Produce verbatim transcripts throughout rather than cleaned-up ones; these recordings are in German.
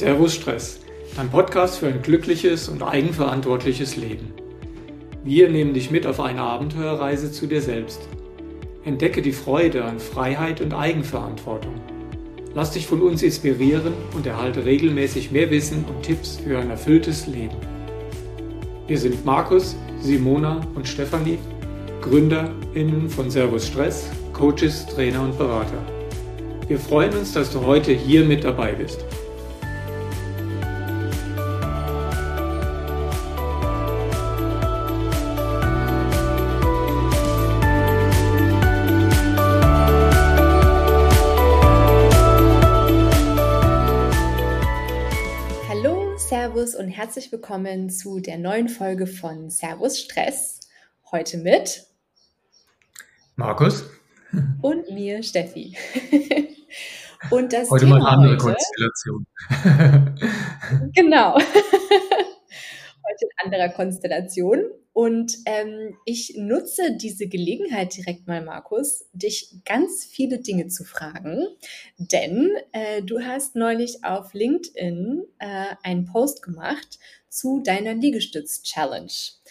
Servus Stress, dein Podcast für ein glückliches und eigenverantwortliches Leben. Wir nehmen dich mit auf eine Abenteuerreise zu dir selbst. Entdecke die Freude an Freiheit und Eigenverantwortung. Lass dich von uns inspirieren und erhalte regelmäßig mehr Wissen und Tipps für ein erfülltes Leben. Wir sind Markus, Simona und Stefanie, GründerInnen von Servus Stress, Coaches, Trainer und Berater. Wir freuen uns, dass du heute hier mit dabei bist. Servus und herzlich willkommen zu der neuen Folge von Servus Stress. Heute mit Markus und mir, Steffi. Und das heute Thema mal eine andere heute, Konstellation. Genau, heute in anderer Konstellation. Und ähm, ich nutze diese Gelegenheit direkt mal, Markus, dich ganz viele Dinge zu fragen, denn äh, du hast neulich auf LinkedIn äh, einen Post gemacht zu deiner Liegestütz-Challenge.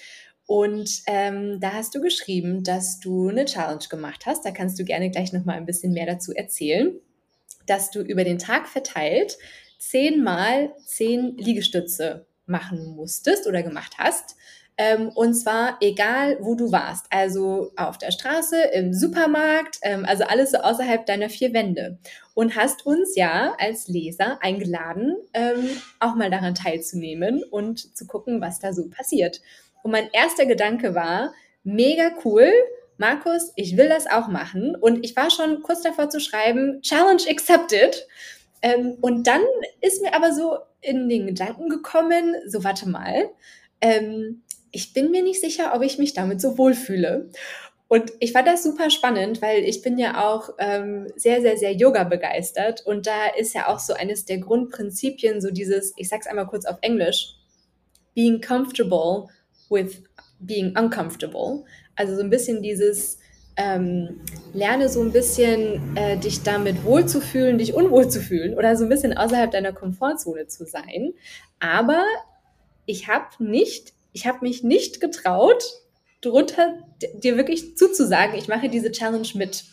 Und ähm, da hast du geschrieben, dass du eine Challenge gemacht hast. Da kannst du gerne gleich nochmal ein bisschen mehr dazu erzählen, dass du über den Tag verteilt zehnmal zehn Liegestütze machen musstest oder gemacht hast. Ähm, und zwar egal, wo du warst, also auf der Straße, im Supermarkt, ähm, also alles so außerhalb deiner vier Wände. Und hast uns ja als Leser eingeladen, ähm, auch mal daran teilzunehmen und zu gucken, was da so passiert. Und mein erster Gedanke war, mega cool, Markus, ich will das auch machen. Und ich war schon kurz davor zu schreiben, Challenge accepted. Ähm, und dann ist mir aber so in den Gedanken gekommen, so warte mal, ähm, ich bin mir nicht sicher, ob ich mich damit so wohlfühle. Und ich fand das super spannend, weil ich bin ja auch ähm, sehr, sehr, sehr Yoga begeistert. Und da ist ja auch so eines der Grundprinzipien, so dieses, ich sag's einmal kurz auf Englisch, being comfortable with being uncomfortable. Also so ein bisschen dieses, ähm, lerne so ein bisschen äh, dich damit wohlzufühlen, dich unwohl zu fühlen oder so ein bisschen außerhalb deiner Komfortzone zu sein. Aber ich habe nicht, ich habe mich nicht getraut, drunter dir wirklich zuzusagen, ich mache diese Challenge mit.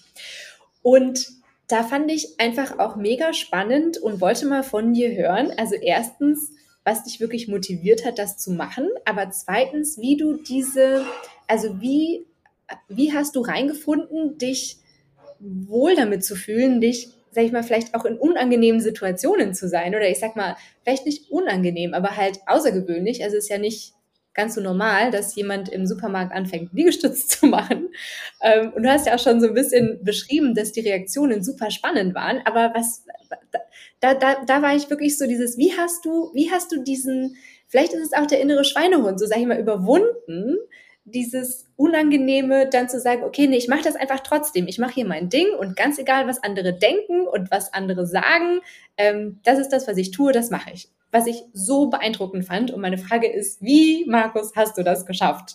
Und da fand ich einfach auch mega spannend und wollte mal von dir hören. Also erstens, was dich wirklich motiviert hat, das zu machen, aber zweitens, wie du diese, also wie, wie hast du reingefunden, dich wohl damit zu fühlen, dich, sag ich mal, vielleicht auch in unangenehmen Situationen zu sein oder ich sag mal, vielleicht nicht unangenehm, aber halt außergewöhnlich. Also es ist ja nicht ganz so normal, dass jemand im Supermarkt anfängt, Liegestütze zu machen. Ähm, und du hast ja auch schon so ein bisschen beschrieben, dass die Reaktionen super spannend waren, aber was, da, da, da war ich wirklich so dieses, wie hast du, wie hast du diesen, vielleicht ist es auch der innere Schweinehund, so sag ich mal, überwunden, dieses Unangenehme dann zu sagen, okay, nee, ich mache das einfach trotzdem. Ich mache hier mein Ding und ganz egal, was andere denken und was andere sagen, ähm, das ist das, was ich tue, das mache ich. Was ich so beeindruckend fand. Und meine Frage ist, wie, Markus, hast du das geschafft?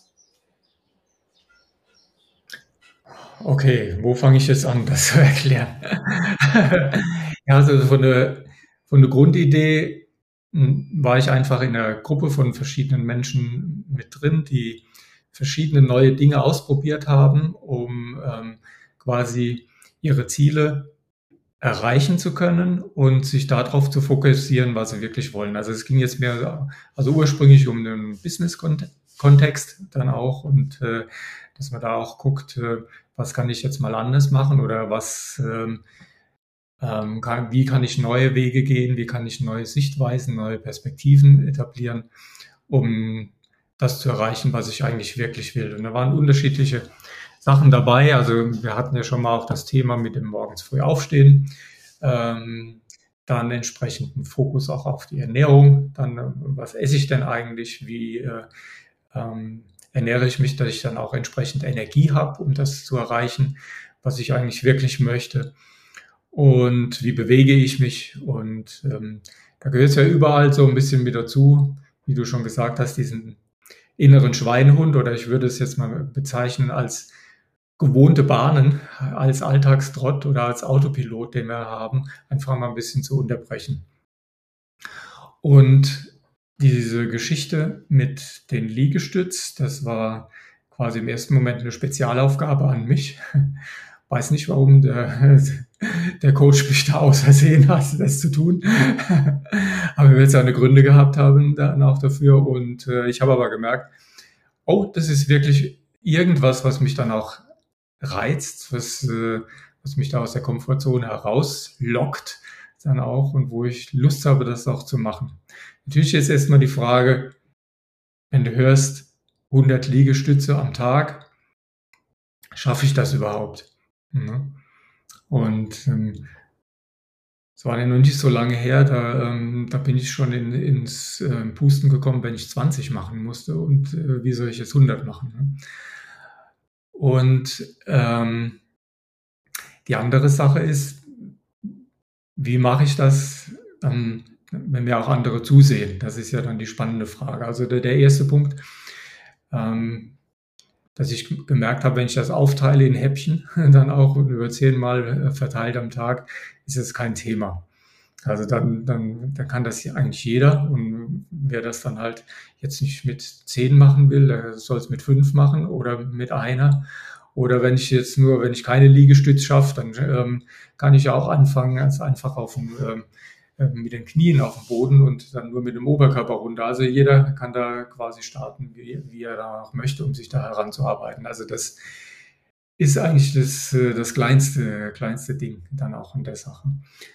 Okay, wo fange ich jetzt an, das zu erklären? Ja, also von der, von der Grundidee m, war ich einfach in einer Gruppe von verschiedenen Menschen mit drin, die verschiedene neue Dinge ausprobiert haben, um ähm, quasi ihre Ziele erreichen zu können und sich darauf zu fokussieren, was sie wirklich wollen. Also es ging jetzt mehr, also ursprünglich um den Business-Kontext dann auch und äh, dass man da auch guckt, äh, was kann ich jetzt mal anders machen oder was, ähm, ähm, kann, wie kann ich neue Wege gehen, wie kann ich neue Sichtweisen, neue Perspektiven etablieren, um das zu erreichen, was ich eigentlich wirklich will. Und da waren unterschiedliche Sachen dabei. Also wir hatten ja schon mal auch das Thema mit dem morgens früh aufstehen, ähm, dann entsprechenden Fokus auch auf die Ernährung, dann äh, was esse ich denn eigentlich, wie äh, ähm, ernähre ich mich, dass ich dann auch entsprechend Energie habe, um das zu erreichen, was ich eigentlich wirklich möchte und wie bewege ich mich und ähm, da gehört es ja überall so ein bisschen mit dazu, wie du schon gesagt hast, diesen inneren Schweinehund oder ich würde es jetzt mal bezeichnen als gewohnte Bahnen, als Alltagstrott oder als Autopilot, den wir haben, einfach mal ein bisschen zu unterbrechen. Und diese Geschichte mit den Liegestütz, das war quasi im ersten Moment eine Spezialaufgabe an mich. Weiß nicht, warum der, der Coach mich da ausersehen hat, das zu tun. Aber er wird seine Gründe gehabt haben dann auch dafür. Und äh, ich habe aber gemerkt, oh, das ist wirklich irgendwas, was mich dann auch reizt, was, äh, was mich da aus der Komfortzone herauslockt dann auch und wo ich Lust habe, das auch zu machen. Natürlich ist erstmal die Frage, wenn du hörst, hundert Liegestütze am Tag, schaffe ich das überhaupt? Ne? Und ähm, es war ja noch nicht so lange her, da, ähm, da bin ich schon in, ins äh, Pusten gekommen, wenn ich zwanzig machen musste. Und äh, wie soll ich jetzt hundert machen? Ne? Und ähm, die andere Sache ist, wie mache ich das, ähm, wenn mir auch andere zusehen? Das ist ja dann die spannende Frage. Also der, der erste Punkt, ähm, dass ich gemerkt habe, wenn ich das aufteile in Häppchen, dann auch über zehnmal verteilt am Tag, ist es kein Thema. Also dann, dann, dann kann das eigentlich jeder. Und wer das dann halt jetzt nicht mit zehn machen will, der soll es mit fünf machen oder mit einer. Oder wenn ich jetzt nur, wenn ich keine Liegestütz schaffe, dann ähm, kann ich ja auch anfangen, ganz einfach auf dem, ähm, äh, mit den Knien auf dem Boden und dann nur mit dem Oberkörper runter. Also jeder kann da quasi starten, wie, wie er da auch möchte, um sich da heranzuarbeiten. Also das ist eigentlich das, äh, das kleinste, kleinste Ding dann auch in der Sache.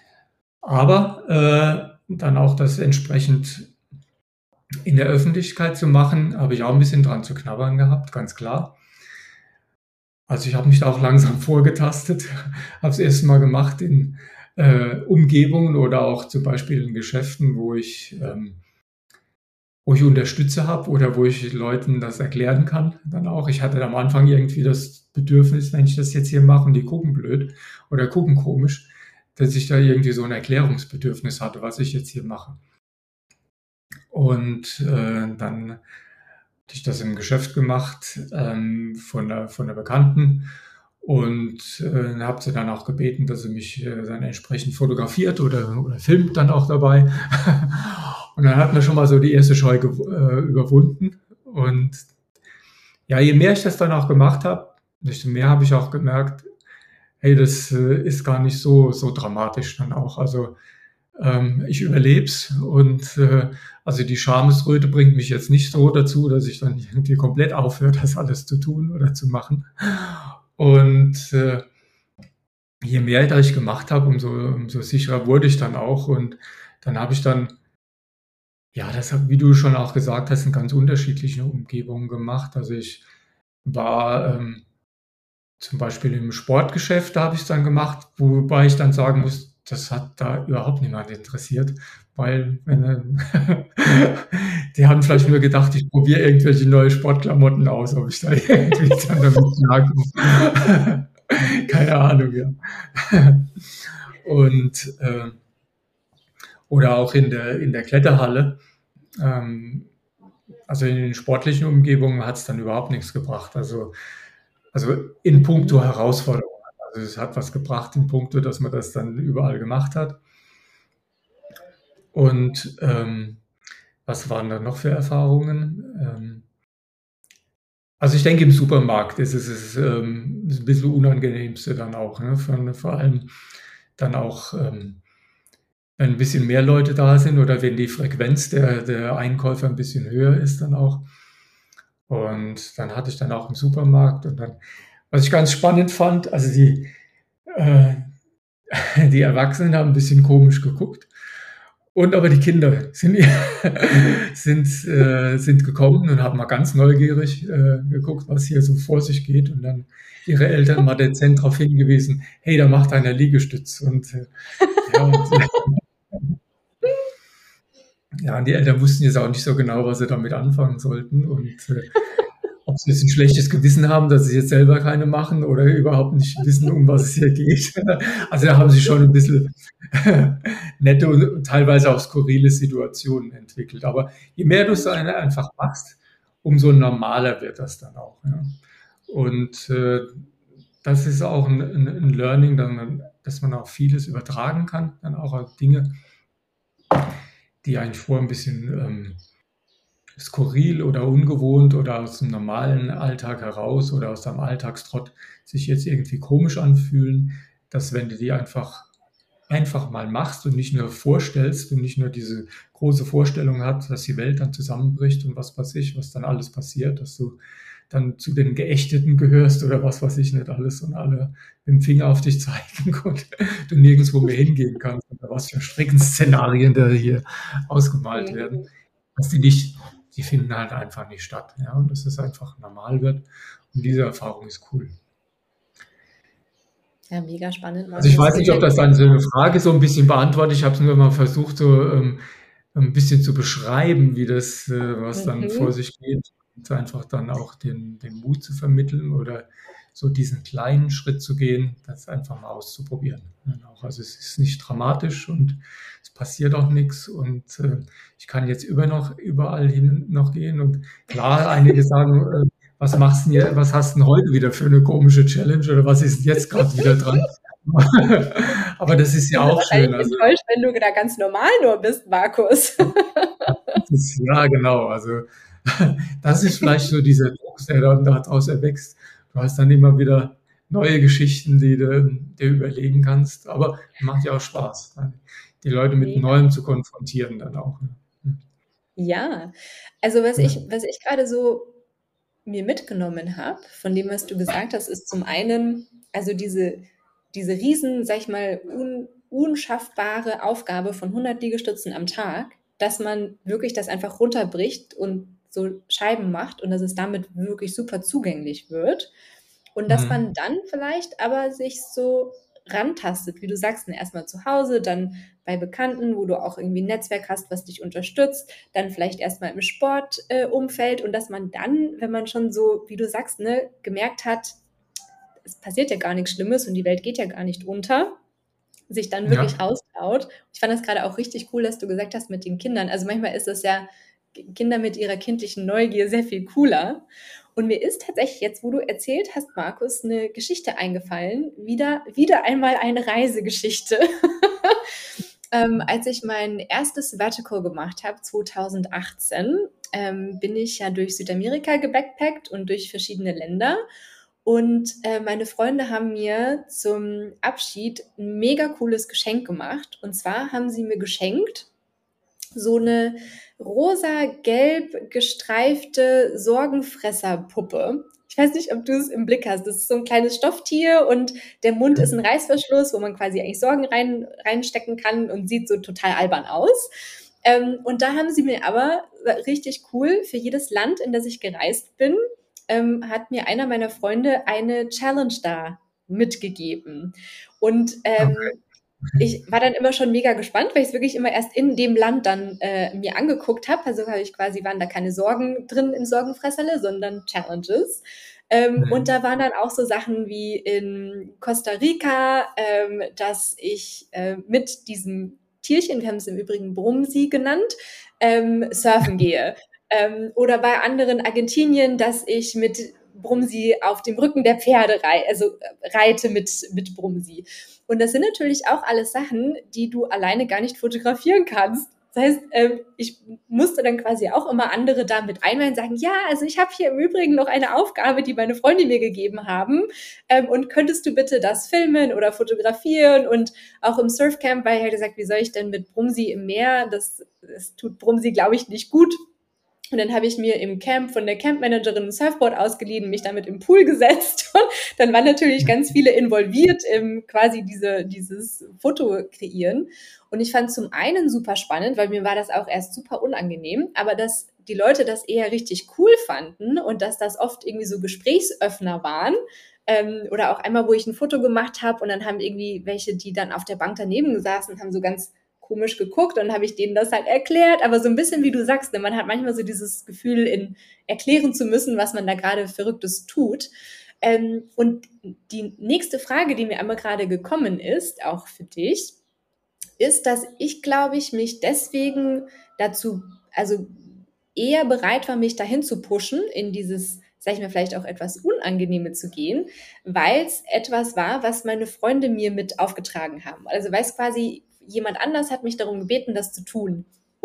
Aber äh, dann auch das entsprechend in der Öffentlichkeit zu machen, habe ich auch ein bisschen dran zu knabbern gehabt, ganz klar. Also ich habe mich da auch langsam vorgetastet, habe es erst mal gemacht in äh, Umgebungen oder auch zum Beispiel in Geschäften, wo ich, ähm, wo ich Unterstützer habe oder wo ich Leuten das erklären kann. Dann auch. Ich hatte am Anfang irgendwie das Bedürfnis, wenn ich das jetzt hier mache und die gucken blöd oder gucken komisch, dass ich da irgendwie so ein Erklärungsbedürfnis hatte, was ich jetzt hier mache. Und äh, dann hatte ich das im Geschäft gemacht ähm, von, der, von der Bekannten und äh, habe sie dann auch gebeten, dass sie mich äh, dann entsprechend fotografiert oder, oder filmt dann auch dabei. Und dann hat man schon mal so die erste Scheu gew- äh, überwunden. Und ja, je mehr ich das dann auch gemacht habe, desto mehr habe ich auch gemerkt, hey, das äh, ist gar nicht so, so dramatisch dann auch. Also ähm, ich überleb's und äh, also die Schamesröte bringt mich jetzt nicht so dazu, dass ich dann irgendwie komplett aufhöre, das alles zu tun oder zu machen. Und äh, je mehr da ich gemacht habe, umso, umso sicherer wurde ich dann auch. Und dann habe ich dann, ja, das habe, wie du schon auch gesagt hast, in ganz unterschiedlichen Umgebungen gemacht. Also ich war ähm, zum Beispiel im Sportgeschäft, da habe ich es dann gemacht, wobei ich dann sagen muss, das hat da überhaupt niemand interessiert, weil wenn, äh, die haben vielleicht nur gedacht, ich probiere irgendwelche neue Sportklamotten aus, ob ich da irgendwie dann damit klarkomme. Keine Ahnung, ja. Und äh, oder auch in der, in der Kletterhalle. Ähm, also in den sportlichen Umgebungen hat es dann überhaupt nichts gebracht. Also, also in puncto Herausforderungen. Also es hat was gebracht in puncto, dass man das dann überall gemacht hat. Und ähm, was waren da noch für Erfahrungen? Ähm, also ich denke, im Supermarkt ist es ist, ähm, ist ein bisschen unangenehmste dann auch. Ne? Von, vor allem dann auch, ähm, wenn ein bisschen mehr Leute da sind oder wenn die Frequenz der, der Einkäufer ein bisschen höher ist dann auch. Und dann hatte ich dann auch im Supermarkt und dann, was ich ganz spannend fand, also die, äh, die Erwachsenen haben ein bisschen komisch geguckt. Und aber die Kinder sind, sind, äh, sind gekommen und haben mal ganz neugierig äh, geguckt, was hier so vor sich geht. Und dann ihre Eltern mal dezent darauf hingewiesen, hey, da macht einer Liegestütz. Und, äh, ja, und, ja, und die Eltern wussten jetzt auch nicht so genau, was sie damit anfangen sollten. Und äh, ob sie jetzt ein schlechtes Gewissen haben, dass sie jetzt selber keine machen oder überhaupt nicht wissen, um was es hier geht. Also da haben sie schon ein bisschen nette und teilweise auch skurrile Situationen entwickelt. Aber je mehr du es einfach machst, umso normaler wird das dann auch. Ja. Und äh, das ist auch ein, ein, ein Learning, dass man, dass man auch vieles übertragen kann, dann auch Dinge, die eigentlich vorher ein bisschen ähm, skurril oder ungewohnt oder aus dem normalen Alltag heraus oder aus deinem Alltagstrott sich jetzt irgendwie komisch anfühlen, dass wenn du die einfach einfach mal machst und nicht nur vorstellst und nicht nur diese große Vorstellung hat, dass die Welt dann zusammenbricht und was weiß ich, was dann alles passiert, dass du dann zu den Geächteten gehörst oder was weiß ich nicht alles und alle mit dem Finger auf dich zeigen und du nirgendwo mehr hingehen kannst oder was für Schreckensszenarien da hier ausgemalt werden, Mhm. dass die nicht, die finden halt einfach nicht statt, ja, und dass es einfach normal wird und diese Erfahrung ist cool. Ja, mega spannend, Also ich Markus. weiß nicht, ob Gefällt das mir. dann so eine Frage so ein bisschen beantwortet. Ich habe es nur mal versucht, so ähm, ein bisschen zu beschreiben, wie das, äh, was dann vor Mhm. sich geht und einfach dann auch den, den Mut zu vermitteln oder so diesen kleinen Schritt zu gehen, das einfach mal auszuprobieren. Genau. Also es ist nicht dramatisch und es passiert auch nichts und äh, ich kann jetzt über noch überall hin noch gehen und klar, einige sagen, äh, was machst du denn, was hast du denn heute wieder für eine komische Challenge oder was ist denn jetzt gerade wieder dran? Aber das ist ja Sind sie auch wahrscheinlich schön. Also enttäuscht, wenn du da ganz normal nur bist, Markus. das ist, ja, genau. Also das ist vielleicht so dieser Druck, der dann daraus erwächst. Du hast dann immer wieder neue Geschichten, die du dir überlegen kannst. Aber macht ja auch Spaß, die Leute mit Mega. Neuem zu konfrontieren dann auch. Ne? Ja, also was Ja. ich, was ich gerade so mir mitgenommen habe, von dem, was du gesagt hast, ist zum einen, also diese, diese riesen, sag ich mal, un, unschaffbare Aufgabe von hundert Liegestützen am Tag, dass man wirklich das einfach runterbricht und so Scheiben macht und dass es damit wirklich super zugänglich wird. Und dass man Mhm. dann vielleicht aber sich so rantastet, wie du sagst, erstmal zu Hause, dann bei Bekannten, wo du auch irgendwie ein Netzwerk hast, was dich unterstützt, dann vielleicht erstmal im Sportumfeld äh, Umfeld und dass man dann, wenn man schon so, wie du sagst, ne, gemerkt hat, es passiert ja gar nichts Schlimmes und die Welt geht ja gar nicht unter, sich dann wirklich Ja. raustraut. Ich fand das gerade auch richtig cool, dass du gesagt hast mit den Kindern. Also manchmal ist es ja Kinder mit ihrer kindlichen Neugier sehr viel cooler. Und mir ist tatsächlich jetzt, wo du erzählt hast, Markus, eine Geschichte eingefallen. Wieder, wieder einmal eine Reisegeschichte. ähm, als ich mein erstes Sabbatical gemacht habe, zwanzig achtzehn, ähm, bin ich ja durch Südamerika gebackpackt und durch verschiedene Länder. Und äh, meine Freunde haben mir zum Abschied ein mega cooles Geschenk gemacht. Und zwar haben sie mir geschenkt so eine rosa-gelb gestreifte Sorgenfresserpuppe. Ich weiß nicht, ob du es im Blick hast. Das ist so ein kleines Stofftier und der Mund ist ein Reißverschluss, wo man quasi eigentlich Sorgen rein, reinstecken kann und sieht so total albern aus. Ähm, und da haben sie mir aber richtig cool für jedes Land, in das ich gereist bin, ähm, hat mir einer meiner Freunde eine Challenge da mitgegeben. Und Okay. ähm, ich war dann immer schon mega gespannt, weil ich es wirklich immer erst in dem Land dann äh, mir angeguckt habe. Also habe ich quasi, waren da keine Sorgen drin im Sorgenfresserle, sondern Challenges. Ähm, und Mhm. da waren dann auch so Sachen wie in Costa Rica, ähm, dass ich äh, mit diesem Tierchen, wir haben es im Übrigen Brumsi genannt, ähm, surfen gehe. Ähm, oder bei anderen Argentinien, dass ich mit Brumsi auf dem Rücken der Pferde rei also äh, reite mit, mit Brumsi. Und das sind natürlich auch alles Sachen, die du alleine gar nicht fotografieren kannst. Das heißt, ähm, ich musste dann quasi auch immer andere damit einweihen und sagen, ja, also ich habe hier im Übrigen noch eine Aufgabe, die meine Freunde mir gegeben haben. Ähm, und könntest du bitte das filmen oder fotografieren? Und auch im Surfcamp, weil er hat gesagt, wie soll ich denn mit Brumsi im Meer? Das, das tut Brumsi, glaube ich, nicht gut. Und dann habe ich mir im Camp von der Campmanagerin ein Surfboard ausgeliehen, mich damit im Pool gesetzt. Und dann waren natürlich ganz viele involviert im quasi diese, dieses Foto kreieren. Und ich fand zum einen super spannend, weil mir war das auch erst super unangenehm, aber dass die Leute das eher richtig cool fanden und dass das oft irgendwie so Gesprächsöffner waren. Ähm, oder auch einmal, wo ich ein Foto gemacht habe und dann haben irgendwie welche, die dann auf der Bank daneben saßen, haben so ganz komisch geguckt und habe ich denen das halt erklärt, aber so ein bisschen wie du sagst, ne, man hat manchmal so dieses Gefühl, in erklären zu müssen, was man da gerade Verrücktes tut. Ähm, und die nächste Frage, die mir einmal gerade gekommen ist, auch für dich, ist, dass ich, glaube ich, mich deswegen dazu, also eher bereit war, mich dahin zu pushen, in dieses, sag ich mal, vielleicht auch etwas Unangenehme zu gehen, weil es etwas war, was meine Freunde mir mit aufgetragen haben. Also weil es quasi jemand anders hat mich darum gebeten, das zu tun.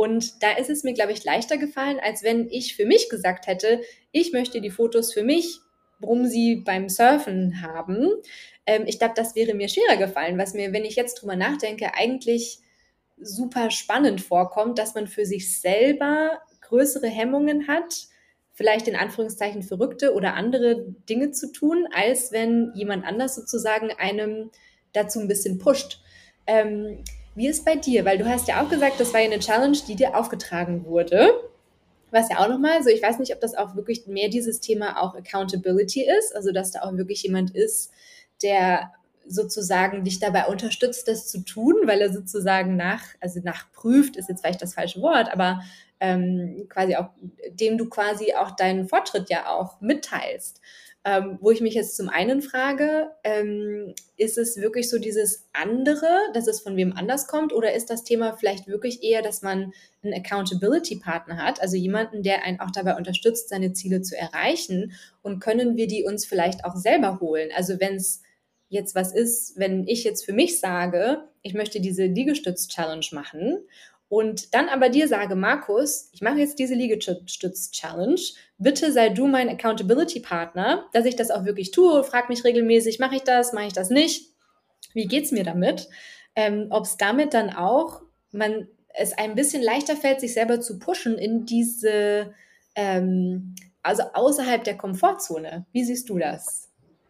Und da ist es mir, glaube ich, leichter gefallen, als wenn ich für mich gesagt hätte, ich möchte die Fotos für mich, warum sie beim Surfen haben. Ähm, ich glaube, das wäre mir schwerer gefallen, was mir, wenn ich jetzt drüber nachdenke, eigentlich super spannend vorkommt, dass man für sich selber größere Hemmungen hat, vielleicht in Anführungszeichen verrückte oder andere Dinge zu tun, als wenn jemand anders sozusagen einem dazu ein bisschen pusht. Ähm, wie ist bei dir? Weil du hast ja auch gesagt, das war ja eine Challenge, die dir aufgetragen wurde. Was ja auch nochmal, so ich weiß nicht, ob das auch wirklich mehr dieses Thema auch Accountability ist, also dass da auch wirklich jemand ist, der sozusagen dich dabei unterstützt, das zu tun, weil er sozusagen nach, also nachprüft, ist jetzt vielleicht das falsche Wort, aber ähm, quasi auch, dem du quasi auch deinen Fortschritt ja auch mitteilst. Ähm, wo ich mich jetzt zum einen frage, ähm, ist es wirklich so dieses andere, dass es von wem anders kommt, oder ist das Thema vielleicht wirklich eher, dass man einen Accountability-Partner hat, also jemanden, der einen auch dabei unterstützt, seine Ziele zu erreichen, und können wir die uns vielleicht auch selber holen? Also wenn es jetzt was ist, wenn ich jetzt für mich sage, ich möchte diese Liegestütz-Challenge machen und dann aber dir sage, Markus, ich mache jetzt diese Liegestütz-Challenge, bitte sei du mein Accountability-Partner, dass ich das auch wirklich tue, frag mich regelmäßig, mache ich das, mache ich das nicht, wie geht's mir damit? Ähm, ob es damit dann auch, man es ein bisschen leichter fällt, sich selber zu pushen in diese, ähm, also außerhalb der Komfortzone. Wie siehst du das?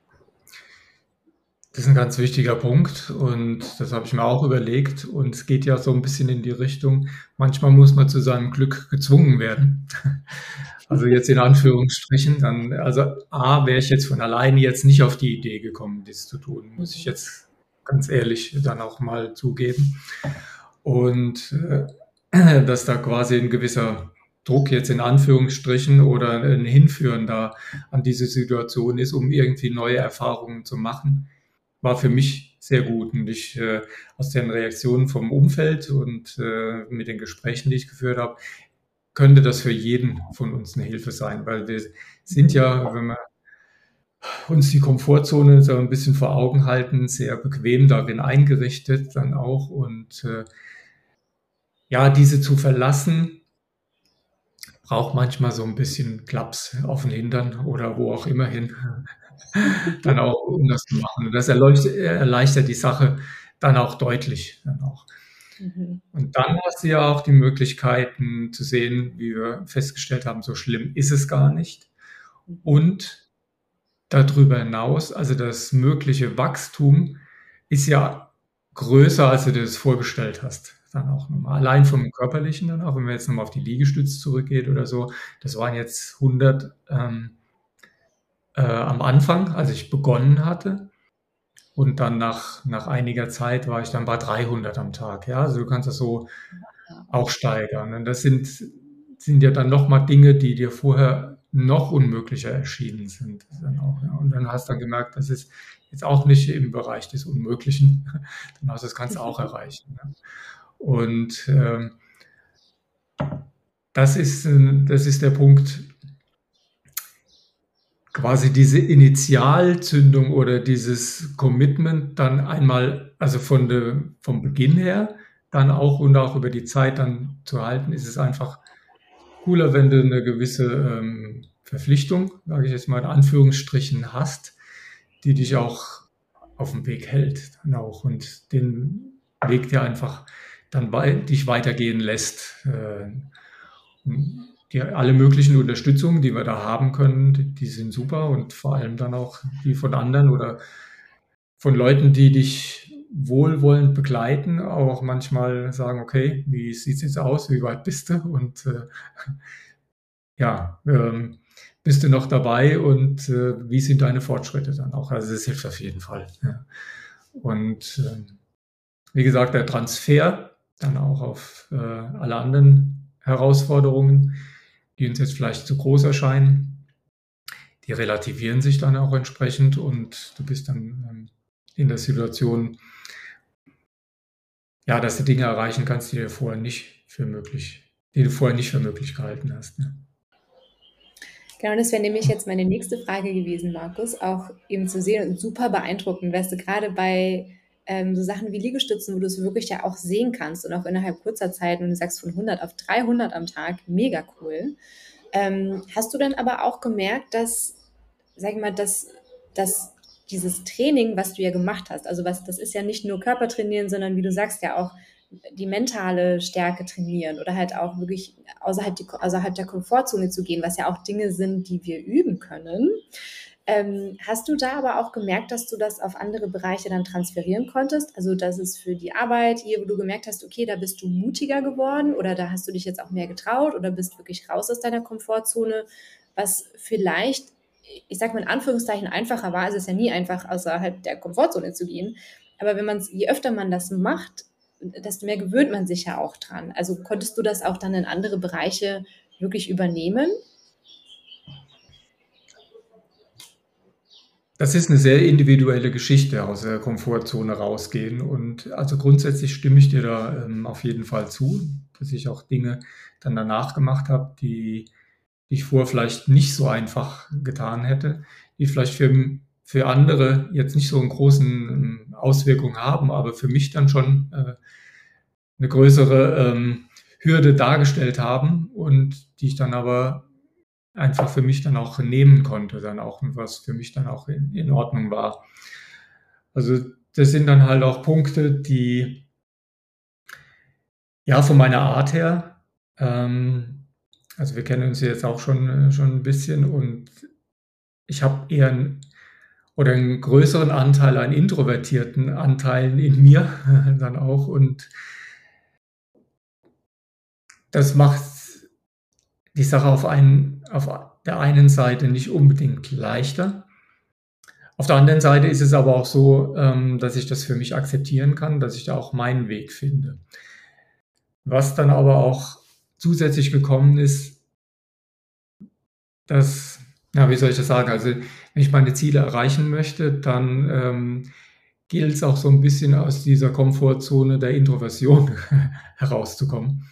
Das ist ein ganz wichtiger Punkt und das habe ich mir auch überlegt und es geht ja so ein bisschen in die Richtung, manchmal muss man zu seinem Glück gezwungen werden. Also jetzt in Anführungsstrichen, dann, also A, wäre ich jetzt von alleine jetzt nicht auf die Idee gekommen, das zu tun, muss ich jetzt ganz ehrlich dann auch mal zugeben. Und äh, dass da quasi ein gewisser Druck jetzt in Anführungsstrichen oder ein Hinführen da an diese Situation ist, um irgendwie neue Erfahrungen zu machen, war für mich sehr gut. Und ich äh, aus den Reaktionen vom Umfeld und äh, mit den Gesprächen, die ich geführt habe, könnte das für jeden von uns eine Hilfe sein, weil wir sind ja, wenn wir uns die Komfortzone so ein bisschen vor Augen halten, sehr bequem darin eingerichtet dann auch. Und äh, ja, diese zu verlassen, braucht manchmal so ein bisschen Klaps auf den Hintern oder wo auch immer hin, dann auch, um das zu machen. Und das erleuchtet, erleichtert die Sache dann auch deutlich. Dann auch. Mhm. Und dann hast du ja auch die Möglichkeiten zu sehen, wie wir festgestellt haben, so schlimm ist es gar nicht. Und darüber hinaus, also das mögliche Wachstum ist ja größer, als du dir das vorgestellt hast. Dann auch nochmal. Allein vom Körperlichen dann auch, wenn man jetzt nochmal auf die Liegestütze zurückgeht oder so, das waren jetzt hundert ähm, äh, am Anfang, als ich begonnen hatte. Und dann nach, nach einiger Zeit war ich dann bei dreihundert am Tag. Ja, also du kannst das so auch steigern. Und das sind, sind ja dann nochmal Dinge, die dir vorher noch unmöglicher erschienen sind. Dann auch, ja. Und dann hast du dann gemerkt, das ist jetzt auch nicht im Bereich des Unmöglichen. Dann hast du das kannst du auch erreichen. Ja. Und ähm, das ist, das ist der Punkt, quasi diese Initialzündung oder dieses Commitment dann einmal, also von der, vom Beginn her, dann auch und auch über die Zeit dann zu halten, ist es einfach cooler, wenn du eine gewisse ähm, Verpflichtung, sage ich jetzt mal in Anführungsstrichen, hast, die dich auch auf dem Weg hält dann auch und den Weg dir einfach dann bei, dich weitergehen lässt. Äh, die, alle möglichen Unterstützungen, die wir da haben können, die, die sind super und vor allem dann auch die von anderen oder von Leuten, die dich wohlwollend begleiten, auch manchmal sagen, okay, wie sieht es jetzt aus, wie weit bist du und äh, ja, ähm, bist du noch dabei und äh, wie sind deine Fortschritte dann auch? Also das hilft auf jeden Fall. Ja. Und äh, wie gesagt, der Transfer dann auch auf äh, alle anderen Herausforderungen, die uns jetzt vielleicht zu groß erscheinen, die relativieren sich dann auch entsprechend und du bist dann ähm, in der Situation, ja, dass du Dinge erreichen kannst, die du vorher nicht für möglich, die du vorher nicht für möglich gehalten hast. Ne? Genau, das wäre nämlich jetzt meine nächste Frage gewesen, Markus, auch eben zu sehen und super beeindruckend, weißt du, gerade bei ähm, so Sachen wie Liegestützen, wo du es wirklich ja auch sehen kannst und auch innerhalb kurzer Zeit, und du sagst von hundert auf dreihundert am Tag, mega cool. Ähm, hast du dann aber auch gemerkt, dass, sag ich mal, dass, dass dieses Training, was du ja gemacht hast, also was, das ist ja nicht nur Körpertrainieren, sondern wie du sagst, ja auch die mentale Stärke trainieren oder halt auch wirklich außerhalb, die, außerhalb der Komfortzone zu gehen, was ja auch Dinge sind, die wir üben können. Ähm, hast du da aber auch gemerkt, dass du das auf andere Bereiche dann transferieren konntest? Also, dass es für die Arbeit, hier, wo du gemerkt hast, okay, da bist du mutiger geworden oder da hast du dich jetzt auch mehr getraut oder bist wirklich raus aus deiner Komfortzone, was vielleicht, ich sag mal in Anführungszeichen, einfacher war. Es ist ja nie einfach, außerhalb der Komfortzone zu gehen. Aber wenn man es, je öfter man das macht, desto mehr gewöhnt man sich ja auch dran. Also konntest du das auch dann in andere Bereiche wirklich übernehmen? Das ist eine sehr individuelle Geschichte, aus der Komfortzone rausgehen. Und also grundsätzlich stimme ich dir da ähm, auf jeden Fall zu, dass ich auch Dinge dann danach gemacht habe, die, die ich vorher vielleicht nicht so einfach getan hätte, die vielleicht für, für andere jetzt nicht so einen großen ähm, Auswirkungen haben, aber für mich dann schon äh, eine größere ähm, Hürde dargestellt haben und die ich dann aber einfach für mich dann auch nehmen konnte, dann auch was für mich dann auch in, in Ordnung war. Also das sind dann halt auch Punkte, die ja von meiner Art her, ähm, also wir kennen uns jetzt auch schon, schon ein bisschen und ich habe eher einen, oder einen größeren Anteil an introvertierten Anteilen in mir dann auch und das macht die Sache auf, einen, auf der einen Seite nicht unbedingt leichter. Auf der anderen Seite ist es aber auch so, ähm, dass ich das für mich akzeptieren kann, dass ich da auch meinen Weg finde. Was dann aber auch zusätzlich gekommen ist, dass, na, wie soll ich das sagen, also wenn ich meine Ziele erreichen möchte, dann ähm, gilt es auch so ein bisschen aus dieser Komfortzone der Introversion herauszukommen.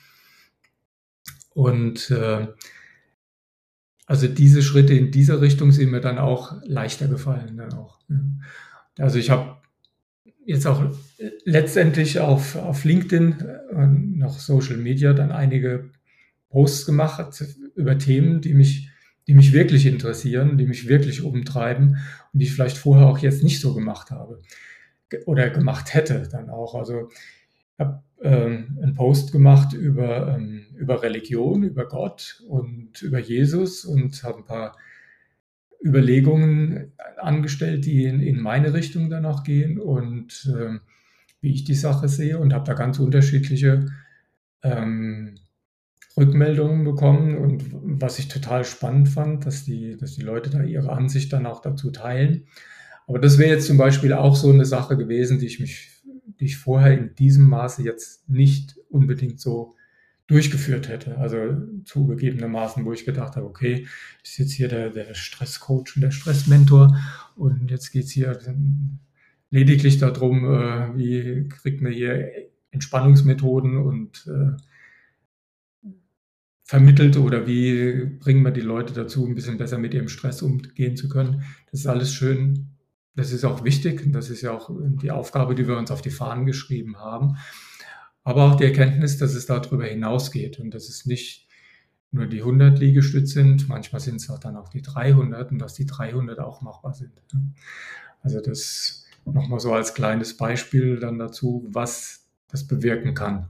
Und äh, also diese Schritte in dieser Richtung sind mir dann auch leichter gefallen. Dann auch. Also ich habe jetzt auch letztendlich auf, auf LinkedIn und noch Social Media dann einige Posts gemacht über Themen, die mich, die mich wirklich interessieren, die mich wirklich umtreiben und die ich vielleicht vorher auch jetzt nicht so gemacht habe oder gemacht hätte dann auch. Also ich habe ähm, einen Post gemacht über, ähm, über Religion, über Gott und über Jesus und habe ein paar Überlegungen angestellt, die in, in meine Richtung dann auch gehen und ähm, wie ich die Sache sehe und habe da ganz unterschiedliche ähm, Rückmeldungen bekommen und was ich total spannend fand, dass die, dass die Leute da ihre Ansicht dann auch dazu teilen. Aber das wäre jetzt zum Beispiel auch so eine Sache gewesen, die ich mich, die ich vorher in diesem Maße jetzt nicht unbedingt so durchgeführt hätte. Also zugegebenermaßen, wo ich gedacht habe, okay, ist jetzt hier der, der Stresscoach und der Stressmentor und jetzt geht es hier lediglich darum, äh, wie kriegt man hier Entspannungsmethoden und äh, vermittelt oder wie bringen wir die Leute dazu, ein bisschen besser mit ihrem Stress umgehen zu können. Das ist alles schön. Das ist auch wichtig. Das ist ja auch die Aufgabe, die wir uns auf die Fahnen geschrieben haben. Aber auch die Erkenntnis, dass es darüber hinausgeht und dass es nicht nur die hundert Liegestütze sind, manchmal sind es auch dann auch die dreihundert und dass die dreihundert auch machbar sind. Also das nochmal so als kleines Beispiel dann dazu, was das bewirken kann.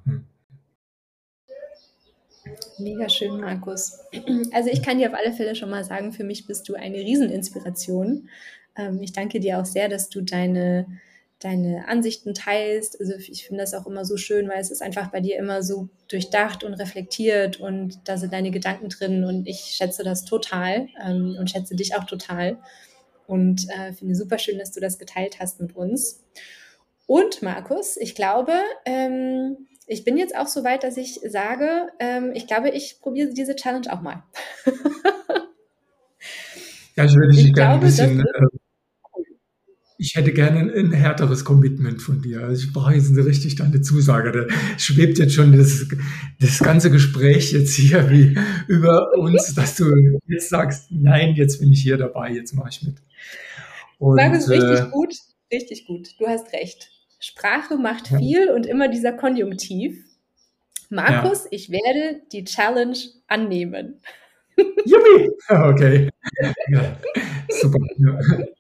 Mega schön, Markus. Also ich kann dir auf alle Fälle schon mal sagen, für mich bist du eine Rieseninspiration. Ähm, ich danke dir auch sehr, dass du deine, deine Ansichten teilst. Also ich finde das auch immer so schön, weil es ist einfach bei dir immer so durchdacht und reflektiert und da sind deine Gedanken drin und ich schätze das total ähm, und schätze dich auch total und äh, finde super schön, dass du das geteilt hast mit uns. Und Markus, ich glaube, ähm, ich bin jetzt auch so weit, dass ich sage, ähm, ich glaube, ich probiere diese Challenge auch mal. Ja, ich würde dich Ich gerne ein glaube, das bisschen, wird äh, ich hätte gerne ein, ein härteres Commitment von dir. Also ich brauche jetzt eine richtig deine Zusage. Da schwebt jetzt schon das, das ganze Gespräch jetzt hier wie über uns, dass du jetzt sagst, nein, jetzt bin ich hier dabei, jetzt mache ich mit. Und Markus, richtig äh, gut, richtig gut. Du hast recht. Sprache macht Ja. viel und immer dieser Konjunktiv. Markus, Ja. ich werde die Challenge annehmen. Yippie! Okay. Ja, super. Ja.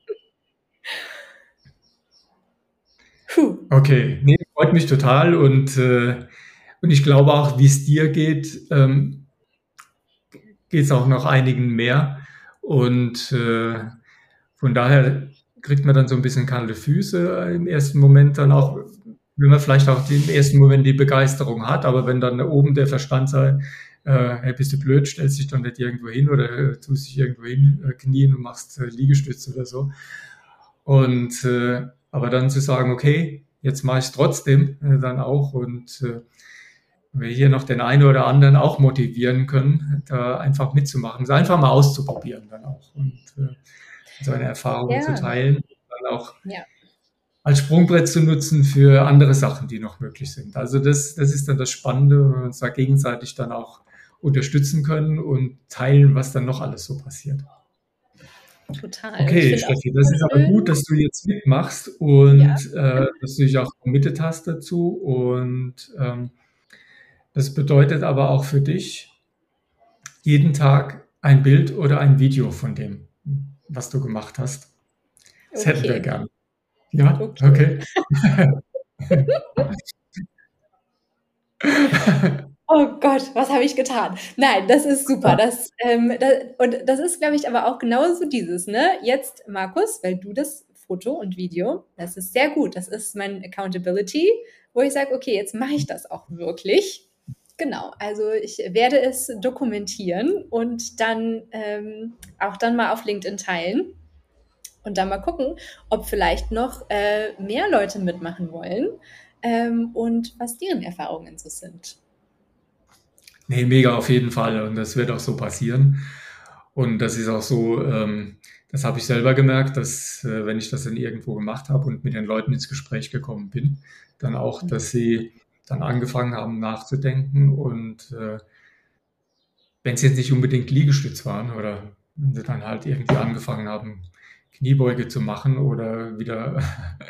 Puh. Okay, ne, freut mich total und, äh und ich glaube auch, wie's dir geht, ähm, geht's auch noch einigen mehr. Und, äh, von daher kriegt man dann so 'n bisschen kalte Füße im ersten Moment dann auch, wenn man vielleicht auch im ersten Moment die Begeisterung hat, aber wenn dann oben der Verstand sagt: „Äh, hey, bist du blöd, stellst dich doch nicht irgendwo hin oder, äh, tust dich irgendwo hin äh, knien und machst, äh, Liegestütze oder so.“ Und, äh aber dann zu sagen: „Okay, jetzt mache ich's trotzdem“, äh, dann auch und, äh, wir hier noch den einen oder anderen auch motivieren können, da einfach mitzumachen, es einfach mal auszuprobieren dann auch und, äh, seine Erfahrungen zu Ja. teilen und dann auch Ja. als Sprungbrett zu nutzen für andere Sachen, die noch möglich sind. Also, das das ist dann das Spannende, wenn wir uns da gegenseitig dann auch unterstützen können und teilen, was dann noch alles so passiert. Total. Und ich Okay, finde auch Steffi, das ist aber gut, schön dass du jetzt mitmachst Ja. und, äh, dass du dich auch committed hast dazu und, ähm, das bedeutet aber auch für dich jeden Tag ein Bild oder ein Video von dem, was du gemacht hast. Das hätten wir Okay. gern. Ja? Okay. Okay. Oh Gott, was habe ich getan? Nein, das ist super. Das, ähm, da und das ist, glaube ich, aber auch genauso dieses, ne? Jetzt, Markus, weil du das Foto und Video das ist sehr gut. Das ist mein Accountability, wo ich sage: „Okay, jetzt mache ich das auch wirklich.“ Genau, also ich werde es dokumentieren und dann, ähm, auch dann mal auf LinkedIn teilen und dann mal gucken, ob vielleicht noch, äh, mehr Leute mitmachen wollen, ähm, und was deren Erfahrungen so sind. Ne, mega auf jeden Fall und das wird auch so passieren. Und das ist auch so, ähm das habe ich selber gemerkt, dass, äh, wenn ich das dann irgendwo gemacht habe und mit den Leuten ins Gespräch gekommen bin, dann auch, Mhm. dass sie dann angefangen haben nachzudenken und, äh wenn's jetzt nicht unbedingt Liegestütz waren oder wenn sie dann halt irgendwie angefangen haben, Kniebeuge zu machen oder wieder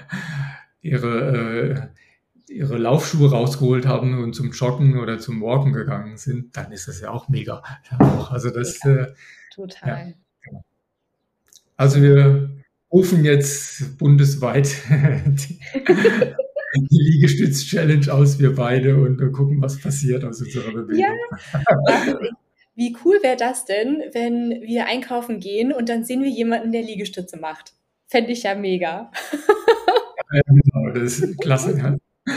ihre, äh ihre Laufschuhe rausgeholt haben und zum Joggen oder zum Walken gegangen sind, dann ist das ja auch mega. Ja, auch also das, Mega. äh ja, Total. genau. Also, wir rufen jetzt bundesweit die die Liegestütz-Challenge aus, wir beide, und wir gucken, was passiert aus unserer Ja, Bewegung. Markus, ich wie cool wäre das denn, wenn wir einkaufen gehen und dann sehen wir jemanden, der Liegestütze macht? Fände ich ja mega. Ja, genau, das ist klasse, ja.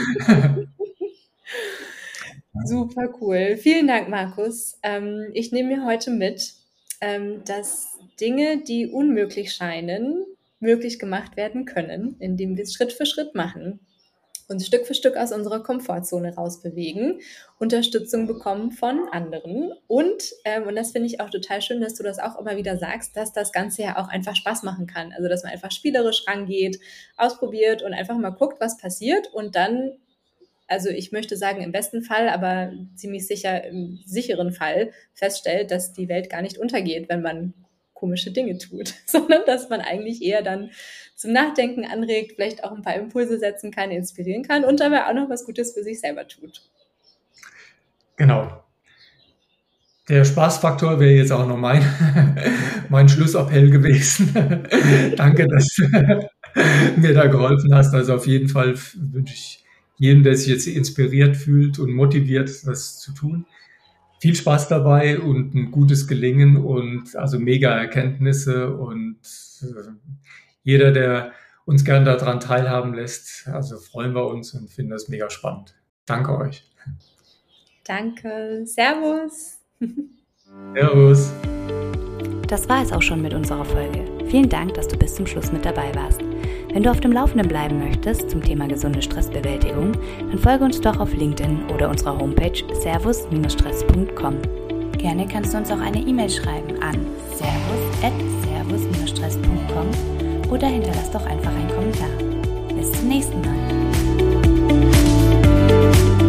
Super cool. Vielen Dank, Markus. Ähm, ich nehme mir heute mit, ähm, dass Dinge, die unmöglich scheinen, möglich gemacht werden können, indem wir's Schritt für Schritt machen, uns Stück für Stück aus unserer Komfortzone rausbewegen, Unterstützung bekommen von anderen und, ähm und das finde ich auch total schön, dass du das auch immer wieder sagst, dass das Ganze ja auch einfach Spaß machen kann. Also, dass man einfach spielerisch rangeht, ausprobiert und einfach mal guckt, was passiert und dann also, ich möchte sagen, im besten Fall, aber ziemlich sicher im sicheren Fall feststellt, dass die Welt gar nicht untergeht, wenn man komische Dinge tut, sondern dass man eigentlich eher dann zum Nachdenken anregt, vielleicht auch 'n paar Impulse setzen kann, inspirieren kann und dabei auch noch was Gutes für sich selber tut. Genau. Der Spaßfaktor wäre jetzt auch noch mein mein Schlussappell gewesen. Danke, dass du mir da geholfen hast. Also, auf jeden Fall f wünsche ich jedem, der sich jetzt inspiriert fühlt und motiviert, das zu tun, viel Spaß dabei und 'n gutes Gelingen und also, mega Erkenntnisse und, äh, jeder, der uns gern da dran teilhaben lässt, also, freuen wir uns und finden das mega spannend. Danke euch. Danke. Servus. Servus. Das war es auch schon mit unserer Folge. Vielen Dank, dass du bis zum Schluss mit dabei warst. Wenn du auf dem Laufenden bleiben möchtest zum Thema gesunde Stressbewältigung, dann folge uns doch auf LinkedIn oder unserer Homepage servus Stress punkt com. Gerne kannst du uns auch eine E-Mail schreiben an servus at servus Stress punkt com oder hinterlass doch einfach einen Kommentar. Bis zum nächsten Mal.